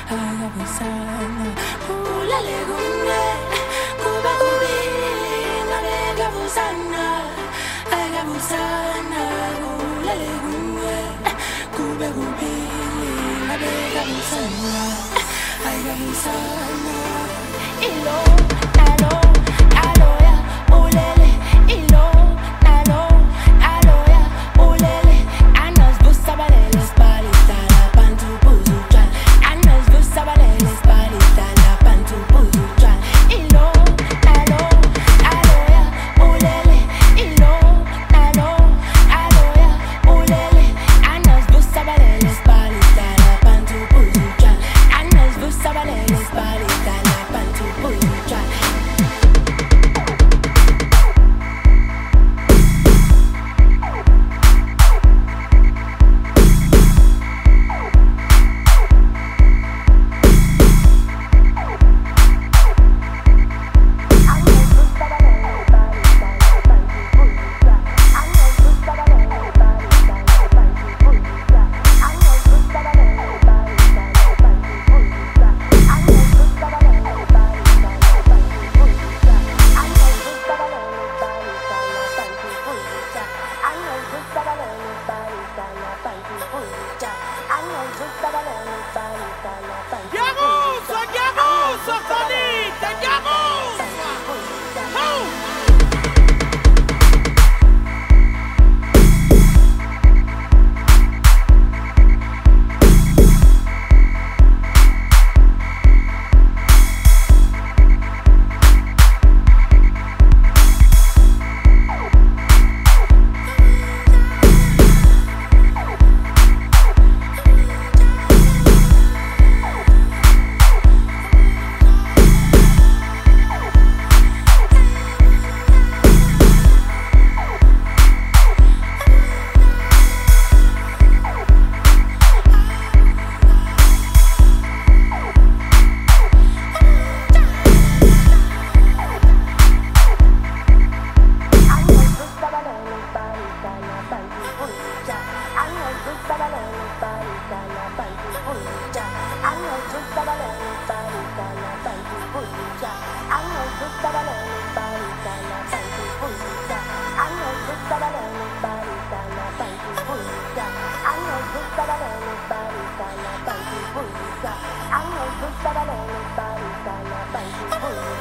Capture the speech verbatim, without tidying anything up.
Agabusana, ulale kunye, kuba kubili, ngabe agabusana, agabusana, ulale kunye, kuba kubili, ngabe agabusana, agabusana, ilo, alo, aloya, ulele, ilo, alo, aloya, ulele, anos busabalele spalita la pantu puzucha, anos busabalele spalita la pantu puzucha, ilo, alo, aloya, ulele, ilo, alo, aloya, ulele, anos busabalele spalita la pantu puzucha, anos busabalele spalita la pantu puzucha. Yamusa, Yamusa, Sanita, Yamusa! Ho! I know